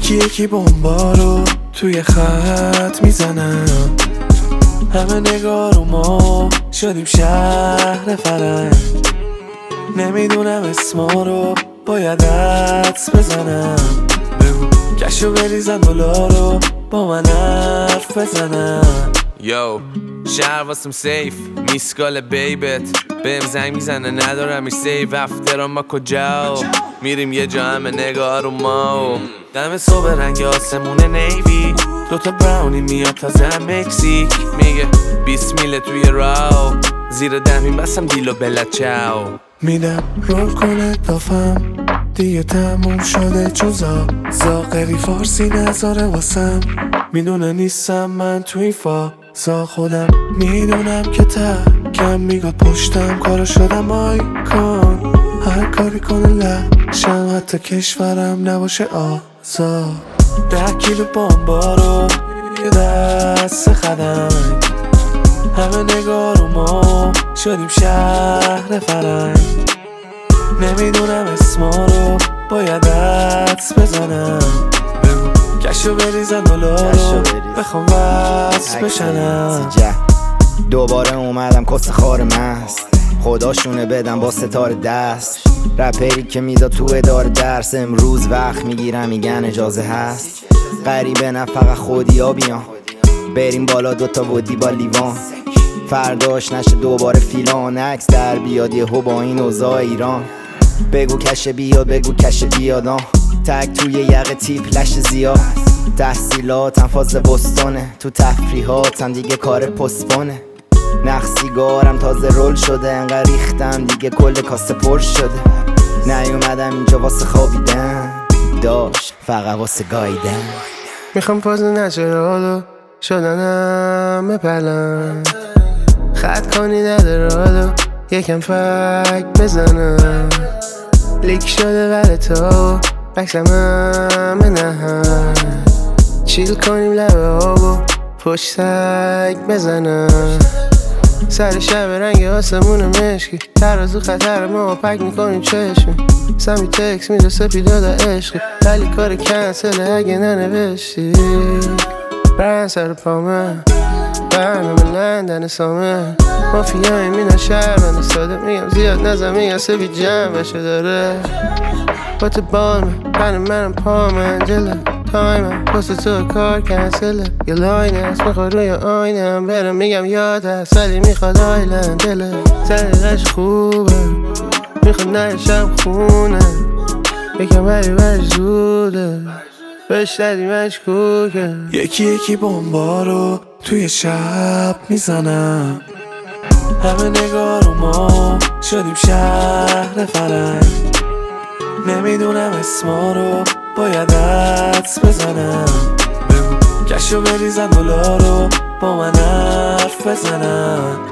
یکی یکی بمبا رو توی خط میزنم، همه نگاه رو ما شدیم شهر فرنگ. نمیدونم اسما رو باید حدس بزنم، بگو کشو بریزن دلارو با من حرف بزنم. یو شهر واسم سیف، میسکال بیبت بهم زنگ میزنه ندارمش سیف. افترام ما کجا میریم یه جا همه نگاه رو ما، دم صبح رنگ آسمون نیوی، دوتا براونی میاد تازه هم مکزیک. میگه 20 میله توی راو، زیر دمین بسم دیلو بلا چاو. میدم رول کنه دافم دیگه تموم شده، چون زاغری فارسی نذاره واسم. میدونه نیستم من تو این فازا، خودم میدونم که کم میگاد پشتم کارو شدم آیکون. هر کاری کنه لشم حتی کشورم نباشه آزاد. 10 کیلو بامبا رو یه دست خدنگ، همه نگاه رو ما شدیم شهر فرنگ. نمیدونم اسما رو باید حدس بزنم، بگو کشو بریزن دلارو بخوام وصل بشنم. دوباره اومدم کس خار مست، خداشونه بدم با ستاره دست. رپری که میداد تو اداره درس، امروز وقت میگیرم میگن اجازه هست. غریبه نه فقط خودیا بیان، بریم بالا دوتا ودی با لیوان. فرداش نشه دوباره فیلان، عکس در بیاد یهو با این اوضاع ایران. بگو کشه بیاد بگو کشه بیادان، تک توی یقه تیپ لش زیاد. تحصیلاتم فاز بستانه، تو تفریحاتم دیگه کار پسپانه. نخ سیگارم تازه رول شده، انقدر ریختم دیگه کل کاسه پر شده. نیومدم اینجا واسه خوابیدن، داشت فقط واسه گاییدن. میخوام پاز نچرالو شدنم بپلم، خط کنی ندارالو یکم فک بزنم. لیک شده ولی تو بکسم همه نهم، چیل کنیم لبه آبو پشت تک بزنم. سر شب رنگ آسمون مشکی، ترازو خطر ما پک میکنیم چشمی. سمی تکس میده سپیداد عشقی، ولی کار کنسله اگه ننوشتی. برن سر پامه برنامه لندن سامه، مافیای مینا شهر بنده ساده. میگم زیاد نزم میگم سفید جمع بشه داره. با تو بالمه منم پامه انجله، تایمم پست تو کار کنسله. یه لاین هست میخواد روی آینم برم، میگم یاد هست ولی میخواد آیلند دله. زنیقش خوبه میخواد نشم خونه، یکم ولی زوده بهش دادی مشکوکه. یکی یکی بمبا رو توی شب میزنم، همه نگاه رو ما شدیم شهر فرنگ. نمیدونم اسما رو باید حدس بزنم، بگو کشو بریزن دلارو با من حرف بزنم.